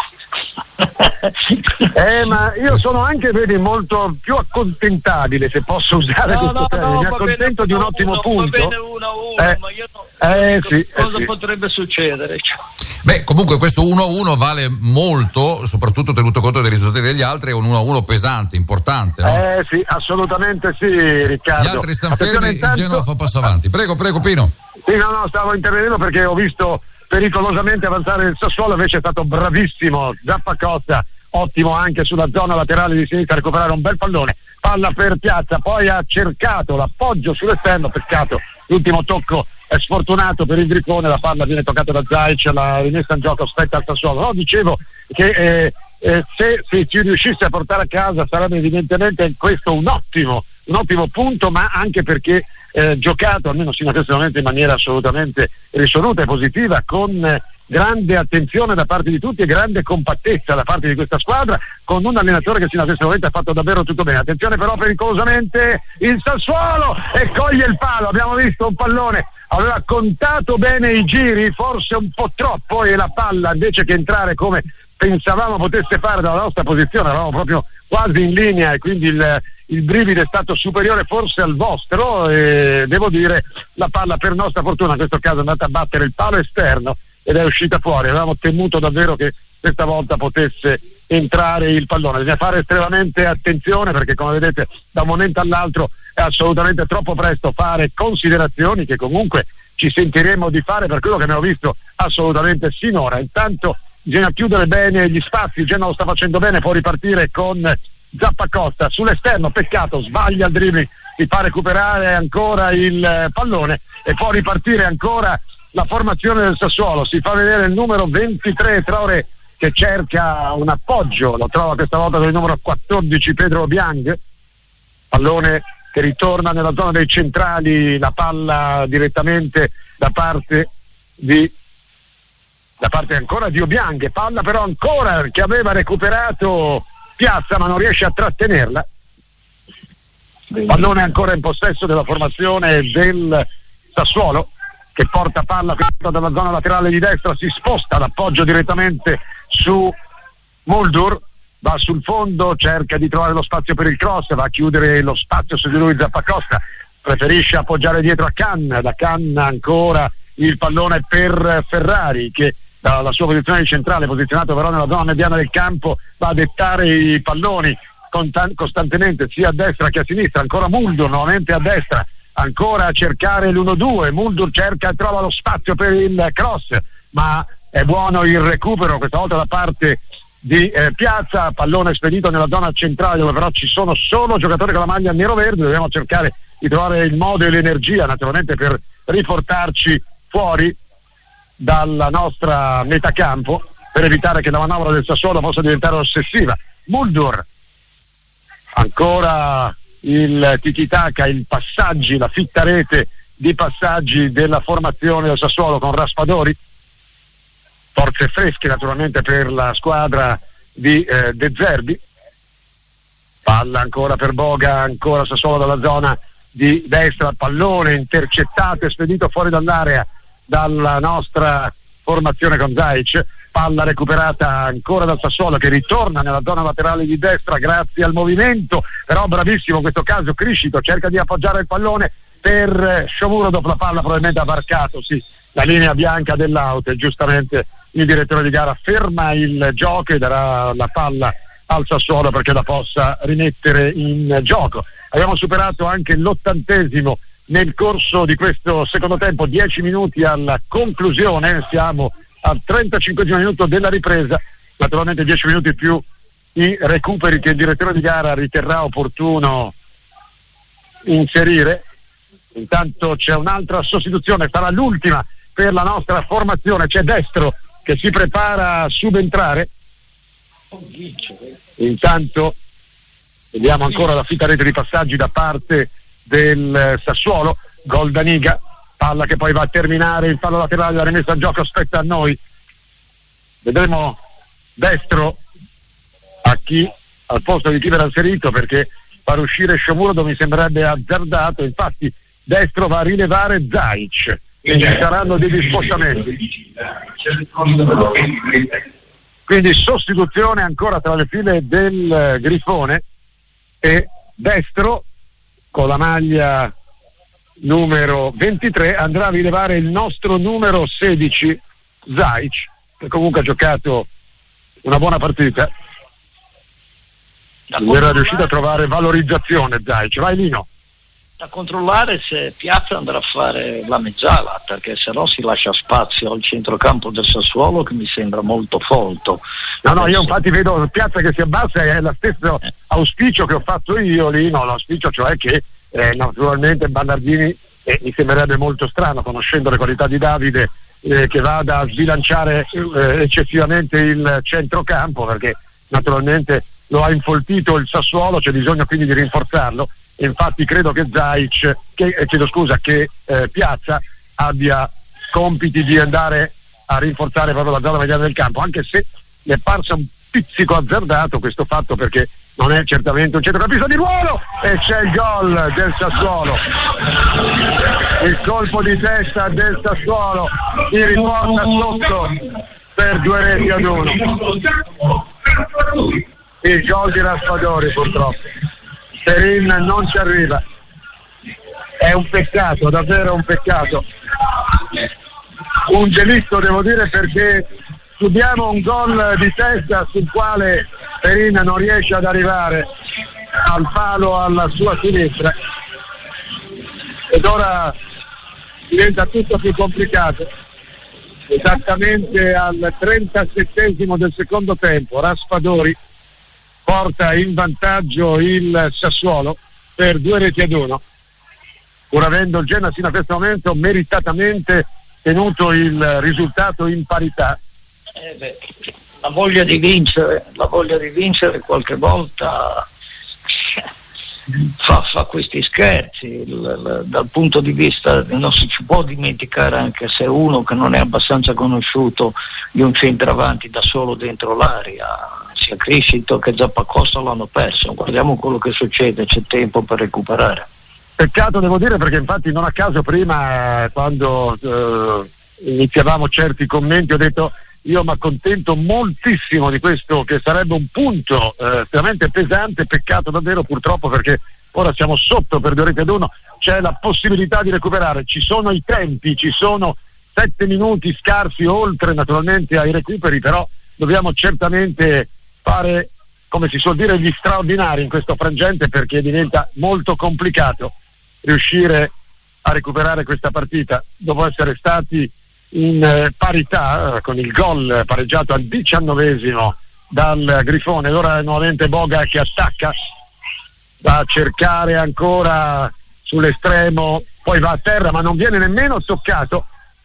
Speaker 1: eh ma io sono anche, vedi, molto più accontentabile, se posso usare
Speaker 2: no,
Speaker 1: questo
Speaker 2: no,
Speaker 1: termine,
Speaker 2: no,
Speaker 1: mi accontento
Speaker 2: bene,
Speaker 1: di un
Speaker 2: no,
Speaker 1: ottimo
Speaker 2: no,
Speaker 1: punto.
Speaker 2: Va bene uno a uno,
Speaker 1: eh,
Speaker 2: ma io non
Speaker 1: eh,
Speaker 2: so
Speaker 1: sì,
Speaker 2: cosa
Speaker 1: eh, sì.
Speaker 2: potrebbe succedere.
Speaker 3: Beh, comunque questo uno a uno vale molto, soprattutto tenuto conto dei risultati degli altri, è un uno a uno pesante, importante, no?
Speaker 1: Eh sì, assolutamente sì, Riccardo.
Speaker 3: Gli altri stanno fermi, intanto... il Genoa fa passo avanti. Prego, prego Pino.
Speaker 1: Sì, no, no, stavo intervenendo perché ho visto pericolosamente avanzare il Sassuolo, invece è stato bravissimo Zappacosta, ottimo anche sulla zona laterale di sinistra a recuperare un bel pallone, palla per Piazza, poi ha cercato l'appoggio sull'esterno, peccato, l'ultimo tocco è sfortunato per il Grifone, la palla viene toccata da Zaic, la rimessa in gioco spetta al Sassuolo. No, dicevo che eh, eh, se, se ci riuscisse a portare a casa sarebbe evidentemente questo un ottimo, un ottimo punto, ma anche perché eh, giocato almeno fino a questo momento in maniera assolutamente risoluta e positiva, con eh, grande attenzione da parte di tutti e grande compattezza da parte di questa squadra, con un allenatore che fino a questo momento ha fatto davvero tutto bene. Attenzione però pericolosamente il Sassuolo e coglie il palo, abbiamo visto un pallone, aveva contato bene i giri, forse un po' troppo, e la palla invece che entrare come pensavamo potesse fare dalla nostra posizione, eravamo proprio quasi in linea e quindi il, il brivido è stato superiore forse al vostro, e devo dire la palla per nostra fortuna in questo caso è andata a battere il palo esterno ed è uscita fuori. Avevamo temuto davvero che questa volta potesse entrare il pallone. Bisogna fare estremamente attenzione perché, come vedete, da un momento all'altro è assolutamente troppo presto fare considerazioni che comunque ci sentiremo di fare per quello che abbiamo visto assolutamente sinora. Intanto bisogna chiudere bene gli spazi, il Genoa lo sta facendo bene, può ripartire con Zappacosta sull'esterno, peccato, sbaglia il dribbling, si fa recuperare ancora il pallone e può ripartire ancora la formazione del Sassuolo. Si fa vedere il numero ventitré Traoré che cerca un appoggio, lo trova questa volta con il numero quattordici Pedro Obiang, pallone che ritorna nella zona dei centrali, la palla direttamente da parte di da parte ancora di Obiang, palla però ancora che aveva recuperato Piazza ma non riesce a trattenerla, pallone ancora in possesso della formazione del Sassuolo che porta palla dalla zona laterale di destra, si sposta l'appoggio direttamente su Muldur, va sul fondo, cerca di trovare lo spazio per il cross, va a chiudere lo spazio su di lui Zappacosta, preferisce appoggiare dietro a Canna, da Canna ancora il pallone per Ferrari che dalla sua posizione di centrale, posizionato però nella zona mediana del campo, va a dettare i palloni costantemente sia a destra che a sinistra. Ancora Muldur nuovamente a destra, ancora a cercare l'uno due, Muldur cerca e trova lo spazio per il cross ma è buono il recupero questa volta da parte di eh, Piazza, pallone spedito nella zona centrale dove però ci sono solo giocatori con la maglia nero-verde. Dobbiamo cercare di trovare il modo e l'energia naturalmente per riportarci fuori dalla nostra metà campo per evitare che la manovra del Sassuolo possa diventare ossessiva. Muldur, ancora il tiki-taka, il passaggi, la fitta rete di passaggi della formazione del Sassuolo con Raspadori, forze fresche naturalmente per la squadra di eh, De Zerbi, palla ancora per Boga, ancora Sassuolo dalla zona di destra, pallone intercettato e spedito fuori dall'area dalla nostra formazione con Zaic, palla recuperata ancora dal Sassuolo che ritorna nella zona laterale di destra grazie al movimento, però bravissimo in questo caso Criscito, cerca di appoggiare il pallone per Sciomuro, dopo la palla probabilmente ha varcato sì, la linea bianca dell'auto e giustamente il direttore di gara ferma il gioco e darà la palla al Sassuolo perché la possa rimettere in gioco. Abbiamo superato anche l'ottantesimo nel corso di questo secondo tempo, dieci minuti alla conclusione, siamo al trentacinquesimo minuto della ripresa, naturalmente dieci minuti più i recuperi che il direttore di gara riterrà opportuno inserire. Intanto c'è un'altra sostituzione, sarà l'ultima per la nostra formazione, c'è Destro che si prepara a subentrare. Intanto vediamo ancora la fitta rete di passaggi da parte del Sassuolo, gol da Niga, palla che poi va a terminare il fallo laterale, la rimessa a gioco spetta a noi, vedremo Destro a chi al posto di chi verrà inserito perché far uscire Sciomuro mi sembrerebbe azzardato, infatti Destro va a rilevare Zaic e ci saranno degli spostamenti, quindi sostituzione ancora tra le file del Grifone e Destro con la maglia numero ventitré andrà a rilevare il nostro numero sedici Zaic, che comunque ha giocato una buona partita, era riuscito a trovare valorizzazione Zaic. Vai Lino.
Speaker 2: Da controllare se Piazza andrà a fare la mezzala, perché se no si lascia spazio al centrocampo del Sassuolo che mi sembra molto folto.
Speaker 1: No, no, io infatti vedo Piazza che si abbassa, è lo stesso auspicio che ho fatto io lì, no, l'auspicio cioè che eh, naturalmente Ballardini, eh, mi sembrerebbe molto strano conoscendo le qualità di Davide, eh, che vada a sbilanciare eh, eccessivamente il centrocampo, perché naturalmente lo ha infoltito il Sassuolo, c'è bisogno quindi di rinforzarlo. Infatti credo che Zaic, che, eh, chiedo scusa, che eh, Piazza abbia compiti di andare a rinforzare proprio la zona mediana del campo, anche se mi è parso un pizzico azzardato questo fatto perché non è certamente un centrocampista di ruolo e c'è il gol del Sassuolo, il colpo di testa del Sassuolo si riporta sotto per due reti ad uno, il gol di Raspadori purtroppo. Perin non ci arriva, è un peccato, davvero un peccato, un delitto devo dire, perché subiamo un gol di testa sul quale Perin non riesce ad arrivare al palo alla sua sinistra ed ora diventa tutto più complicato. Esattamente al trentasettesimo del secondo tempo Raspadori porta in vantaggio il Sassuolo per due reti ad uno, pur avendo il Genoa fino a questo momento meritatamente tenuto il risultato in parità.
Speaker 2: Eh beh, la voglia di vincere, la voglia di vincere qualche volta fa, fa questi scherzi, il, il, dal punto di vista non si ci può dimenticare, anche se uno che non è abbastanza conosciuto, di un centravanti da solo dentro l'area, sia Criscito che Zappacosta l'hanno perso. Guardiamo quello che succede, c'è tempo per recuperare.
Speaker 1: Peccato devo dire, perché infatti non a caso prima quando eh, iniziavamo certi commenti ho detto io mi accontento moltissimo di questo che sarebbe un punto eh, estremamente pesante, peccato davvero purtroppo perché ora siamo sotto per due reti ad uno, c'è la possibilità di recuperare, ci sono i tempi, ci sono sette minuti scarsi oltre naturalmente ai recuperi, però dobbiamo certamente fare, come si suol dire, gli straordinari in questo frangente, perché diventa molto complicato riuscire a recuperare questa partita dopo essere stati in eh, parità eh, con il gol pareggiato al diciannovesimo dal Grifone. Ora nuovamente Boga che attacca, va a cercare ancora sull'estremo, poi va a terra ma non viene nemmeno toccato.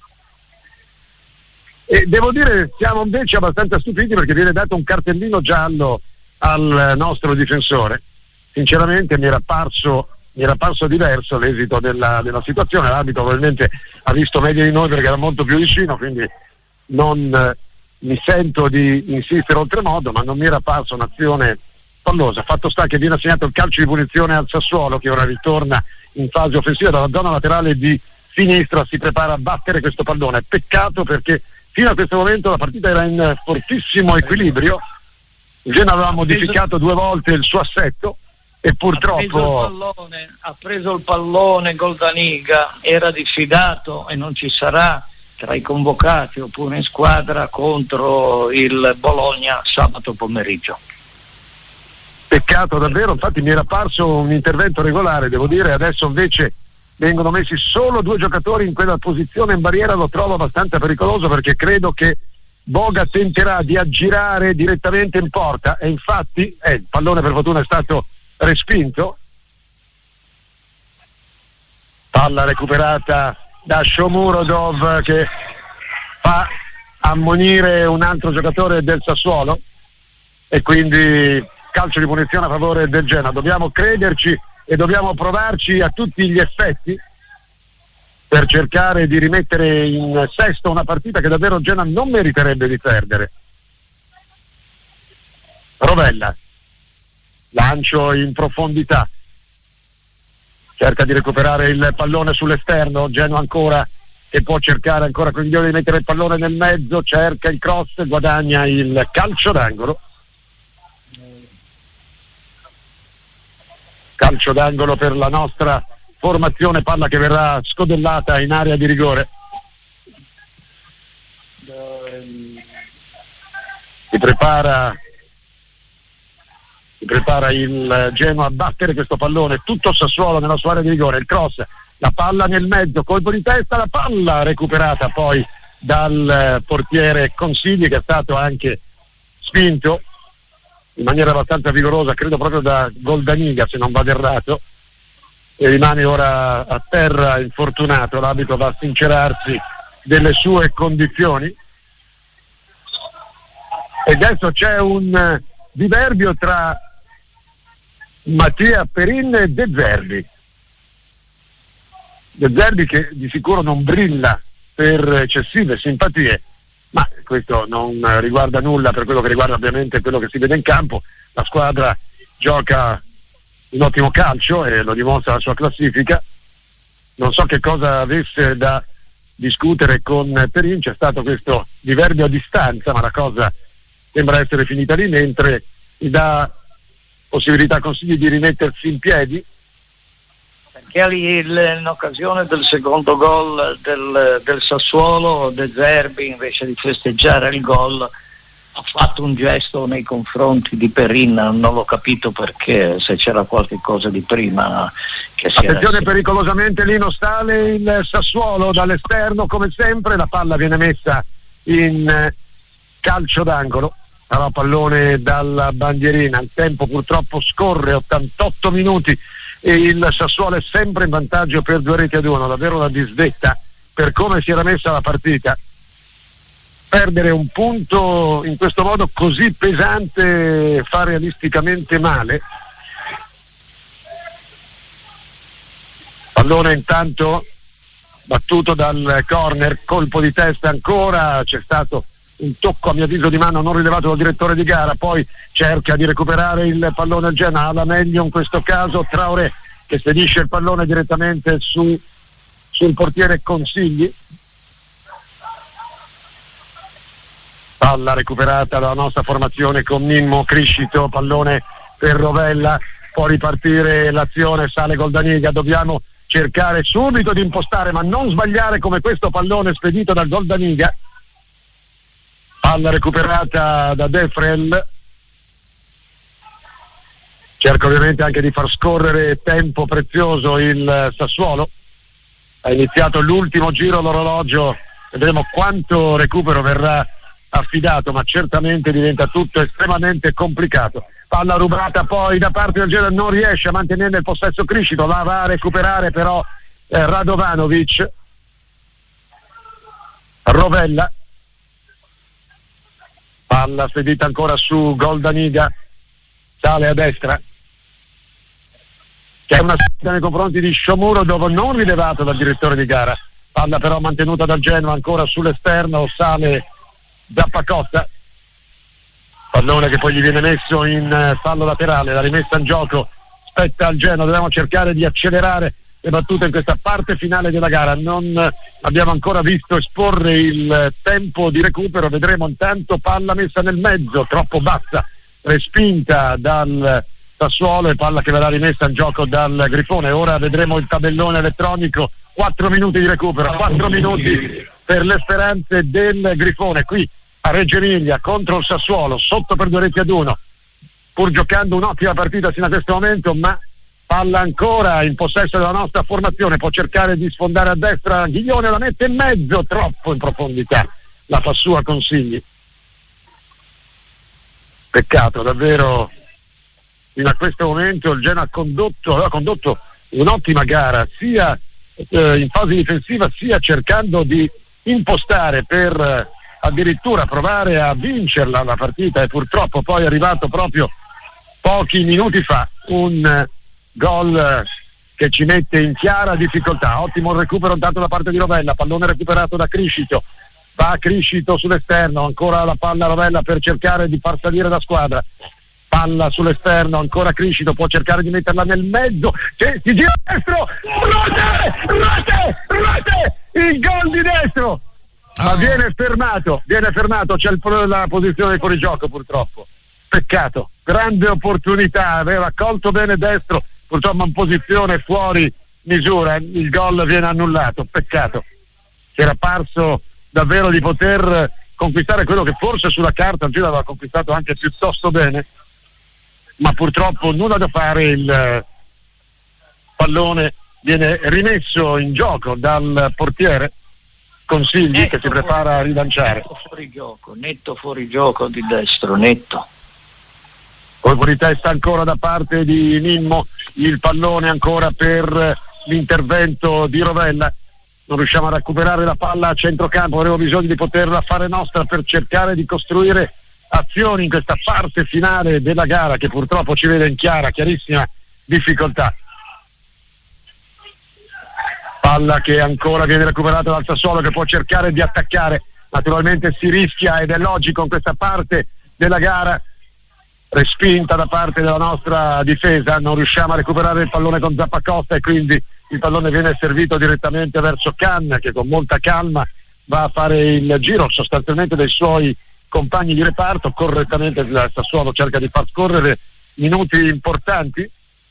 Speaker 1: E devo dire siamo invece abbastanza stupiti perché viene dato un cartellino giallo al nostro difensore. Sinceramente mi era parso, mi era parso diverso l'esito della, della situazione. L'arbitro probabilmente ha visto meglio di noi perché era molto più vicino, quindi non eh, mi sento di insistere oltremodo, ma non mi era parso un'azione fallosa. Fatto sta che viene assegnato il calcio di punizione al Sassuolo, che ora ritorna in fase offensiva dalla zona laterale di sinistra, si prepara a battere questo pallone. Peccato perché fino a questo momento la partita era in fortissimo equilibrio, il Genoa aveva modificato due volte il suo assetto e purtroppo
Speaker 2: ha preso il pallone, ha preso il pallone Goldaniga, era diffidato e non ci sarà tra i convocati oppure in squadra contro il Bologna sabato pomeriggio.
Speaker 1: Peccato davvero, infatti mi era parso un intervento regolare, devo dire, adesso invece vengono messi solo due giocatori in quella posizione in barriera, lo trovo abbastanza pericoloso perché credo che Boga tenterà di aggirare direttamente in porta e infatti eh, il pallone per fortuna è stato respinto. Palla recuperata da Shomurodov che fa ammonire un altro giocatore del Sassuolo e quindi calcio di punizione a favore del Genoa. Dobbiamo crederci e dobbiamo provarci a tutti gli effetti per cercare di rimettere in sesto una partita che davvero Genoa non meriterebbe di perdere. Rovella, lancio in profondità, cerca di recuperare il pallone sull'esterno, Genoa ancora che può cercare ancora con di mettere il pallone nel mezzo, cerca il cross, guadagna il calcio d'angolo. Calcio d'angolo per la nostra formazione, palla che verrà scodellata in area di rigore. Si prepara si prepara il Genoa a battere questo pallone, tutto Sassuolo nella sua area di rigore, il cross, la palla nel mezzo, colpo di testa, la palla recuperata poi dal portiere Consigli che è stato anche spinto in maniera abbastanza vigorosa, credo proprio da Goldaniga se non vado errato, e rimane ora a terra infortunato. L'arbitro va a sincerarsi delle sue condizioni e adesso c'è un diverbio tra Mattia Perin e De Zerbi. De Zerbi che di sicuro non brilla per eccessive simpatie, ma questo non riguarda nulla per quello che riguarda ovviamente quello che si vede in campo. La squadra gioca un ottimo calcio e lo dimostra la sua classifica. Non so che cosa avesse da discutere con Perin, c'è stato questo diverbio a distanza, ma la cosa sembra essere finita lì, mentre gli dà possibilità, consigli di rimettersi in piedi.
Speaker 2: Perché lì in occasione del secondo gol del, del Sassuolo, De Zerbi invece di festeggiare il gol ha fatto un gesto nei confronti di Perin, non l'ho capito perché, se c'era qualche cosa di prima che si
Speaker 1: attenzione
Speaker 2: era...
Speaker 1: pericolosamente Lino Stale, il Sassuolo dall'esterno come sempre, la palla viene messa in calcio d'angolo, però pallone dalla bandierina, il tempo purtroppo scorre, ottantotto minuti e il Sassuolo è sempre in vantaggio per due reti ad uno, davvero una disdetta per come si era messa la partita. Perdere un punto in questo modo così pesante fa realisticamente male. Pallone intanto battuto dal corner, colpo di testa ancora, c'è stato un tocco a mio avviso di mano non rilevato dal direttore di gara, poi cerca di recuperare il pallone al Genoa, alla meglio in questo caso Traoré che spedisce il pallone direttamente su, sul portiere Consigli. Palla recuperata dalla nostra formazione con Mimmo Criscito, pallone per Rovella, può ripartire l'azione, sale Goldaniga, dobbiamo cercare subito di impostare ma non sbagliare come questo pallone spedito da Goldaniga. Palla recuperata da Defrel, cerca ovviamente anche di far scorrere tempo prezioso il Sassuolo, ha iniziato l'ultimo giro l'orologio, vedremo quanto recupero verrà affidato, ma certamente diventa tutto estremamente complicato. Palla rubata poi da parte del Genoa, non riesce a mantenere il possesso Criscito, la va a recuperare però eh, Radovanovic. Rovella, palla spedita ancora su Goldaniga, sale a destra, c'è una sfida nei confronti di Shomurodov non rilevato dal direttore di gara, palla però mantenuta dal Genoa ancora sull'esterno, sale Zappacosta, pallone che poi gli viene messo in uh, fallo laterale, la rimessa in gioco spetta al Genoa. Dobbiamo cercare di accelerare le battute in questa parte finale della gara, non uh, abbiamo ancora visto esporre il uh, tempo di recupero, vedremo. Intanto palla messa nel mezzo, troppo bassa, respinta dal Sassuolo, e palla che verrà rimessa in gioco dal Grifone. Ora vedremo il tabellone elettronico, quattro minuti di recupero, quattro minuti per le speranze del Grifone qui a Reggio Emilia contro il Sassuolo, sotto per due reti ad uno, pur giocando un'ottima partita fino a questo momento, ma palla ancora in possesso della nostra formazione. Può cercare di sfondare a destra Ghiglione, la mette in mezzo, troppo in profondità, la fa sua Consigli. Peccato davvero, fino a questo momento il Genoa ha condotto, aveva condotto un'ottima gara sia eh, in fase difensiva, sia cercando di impostare per eh, addirittura provare a vincerla la partita, e purtroppo poi è arrivato proprio pochi minuti fa un eh, gol eh, che ci mette in chiara difficoltà. Ottimo il recupero dato da parte di Rovella, pallone recuperato da Criscito, va Criscito sull'esterno, ancora la palla Rovella per cercare di far salire la squadra, palla sull'esterno, ancora Criscito, può cercare di metterla nel mezzo, che si gira destro, rete, rete, rete, il gol di destro, ma oh. viene fermato, viene fermato, c'è il, la posizione di fuorigioco purtroppo, peccato, grande opportunità, aveva colto bene destro, purtroppo in posizione fuori misura, il gol viene annullato, peccato, si era parso davvero di poter conquistare quello che forse sulla carta il Genoa aveva conquistato anche piuttosto bene, ma purtroppo nulla da fare. Il pallone viene rimesso in gioco dal portiere Consigli, netto che si prepara fuori, a rilanciare.
Speaker 2: Netto fuori gioco, netto fuori gioco di destro, netto.
Speaker 1: Colpo di testa ancora da parte di Mimmo, il pallone ancora per l'intervento di Rovella. Non riusciamo a recuperare la palla a centrocampo, avremo bisogno di poterla fare nostra per cercare di costruire azioni in questa parte finale della gara, che purtroppo ci vede in chiara, chiarissima difficoltà. Palla che ancora viene recuperata dal Sassuolo, che può cercare di attaccare, naturalmente si rischia ed è logico in questa parte della gara, respinta da parte della nostra difesa, non riusciamo a recuperare il pallone con Zappacosta e quindi il pallone viene servito direttamente verso Can, che con molta calma va a fare il giro sostanzialmente dei suoi compagni di reparto. Correttamente il Sassuolo cerca di far scorrere minuti importanti.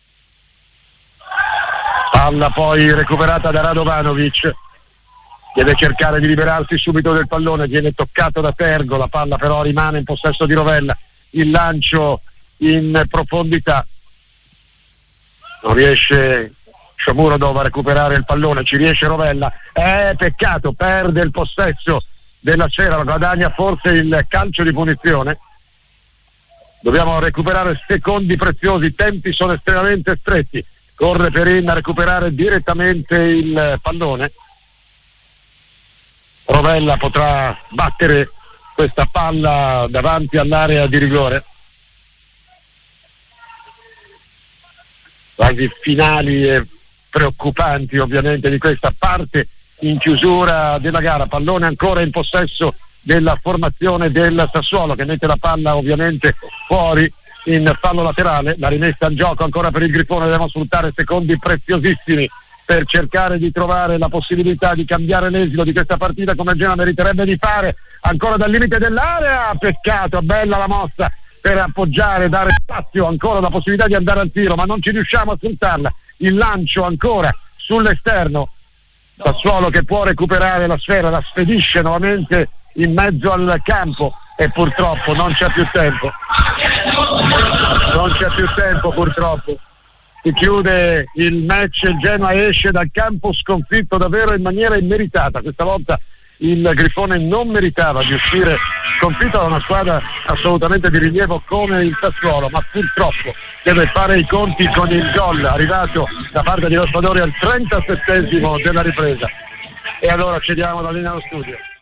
Speaker 1: Palla poi recuperata da Radovanovic, deve cercare di liberarsi subito del pallone, viene toccato da Tergo, la palla però rimane in possesso di Rovella, il lancio in profondità, non riesce Shomurodov a recuperare il pallone, ci riesce Rovella, eh peccato, perde il possesso della sfera, guadagna forse il calcio di punizione. Dobbiamo recuperare secondi preziosi, i tempi sono estremamente stretti. Corre Perin a recuperare direttamente il pallone. Rovella potrà battere questa palla davanti all'area di rigore. Fasi finali e preoccupanti ovviamente di questa parte in chiusura della gara. Pallone ancora in possesso della formazione del Sassuolo, che mette la palla ovviamente fuori in fallo laterale. La rimessa in gioco ancora per il Grifone, dobbiamo sfruttare secondi preziosissimi per cercare di trovare la possibilità di cambiare l'esito di questa partita, come il Genoa meriterebbe di fare, ancora dal limite dell'area. Peccato, bella la mossa per appoggiare, dare spazio, ancora la possibilità di andare al tiro, ma non ci riusciamo a sfruttarla. Il lancio ancora sull'esterno, Sassuolo che può recuperare la sfera, la spedisce nuovamente in mezzo al campo e purtroppo non c'è più tempo non c'è più tempo purtroppo si chiude il match, il Genoa esce dal campo sconfitto davvero in maniera immeritata. Questa volta il Grifone non meritava di uscire sconfitto da una squadra assolutamente di rilievo come il Sassuolo, ma purtroppo deve fare i conti con il gol arrivato da parte di Raspadori al trentasettesimo della ripresa. E allora cediamo la linea allo studio.